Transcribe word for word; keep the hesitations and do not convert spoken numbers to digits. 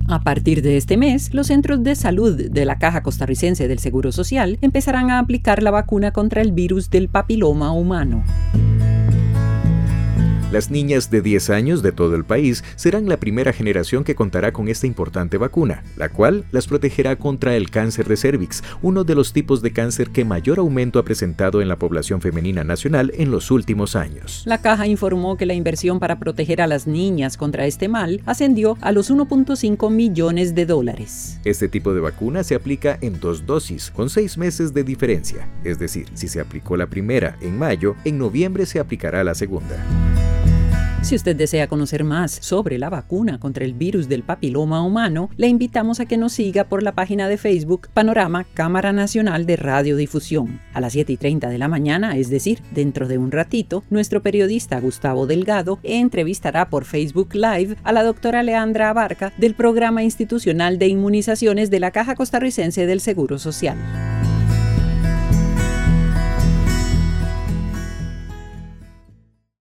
A partir de este mes, los centros de salud de la Caja Costarricense del Seguro Social empezarán a aplicar la vacuna contra el virus del papiloma humano. Las niñas de diez años de todo el país serán la primera generación que contará con esta importante vacuna, la cual las protegerá contra el cáncer de cérvix, uno de los tipos de cáncer que mayor aumento ha presentado en la población femenina nacional en los últimos años. La Caja informó que la inversión para proteger a las niñas contra este mal ascendió a los uno punto cinco millones de dólares. Este tipo de vacuna se aplica en dos dosis, con seis meses de diferencia. Es decir, si se aplicó la primera en mayo, en noviembre se aplicará la segunda. Si usted desea conocer más sobre la vacuna contra el virus del papiloma humano, le invitamos a que nos siga por la página de Facebook Panorama Cámara Nacional de Radiodifusión. A las siete y treinta de la mañana, es decir, dentro de un ratito, nuestro periodista Gustavo Delgado entrevistará por Facebook Live a la doctora Leandra Abarca del Programa Institucional de Inmunizaciones de la Caja Costarricense del Seguro Social.